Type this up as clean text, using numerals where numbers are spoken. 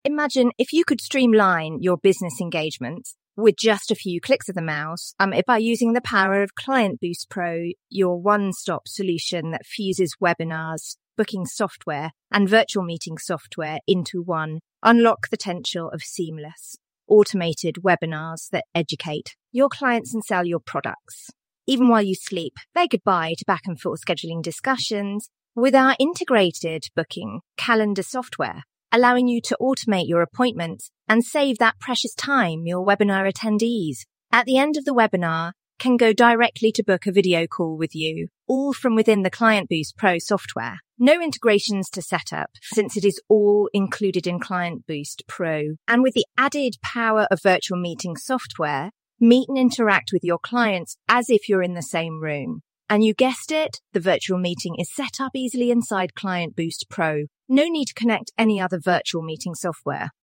Imagine if you could streamline your business engagements with just a few clicks of the mouse, by using the power of Client Boost Pro, your one-stop solution that fuses webinars, booking software, and virtual meeting software into one. Unlock the potential of seamless, automated webinars that educate your clients and sell your products. Even while you sleep, say goodbye to back and forth scheduling discussions with our integrated booking calendar software, allowing you to automate your appointments and save that precious time your webinar attendees at the end of the webinar can go directly to book a video call with you, all from within the Client Boost Pro software. No integrations to set up, since it is all included in Client Boost Pro. And with the added power of virtual meeting software, meet and interact with your clients as if you're in the same room. And you guessed it, the virtual meeting is set up easily inside Client Boost Pro. No need to connect any other virtual meeting software.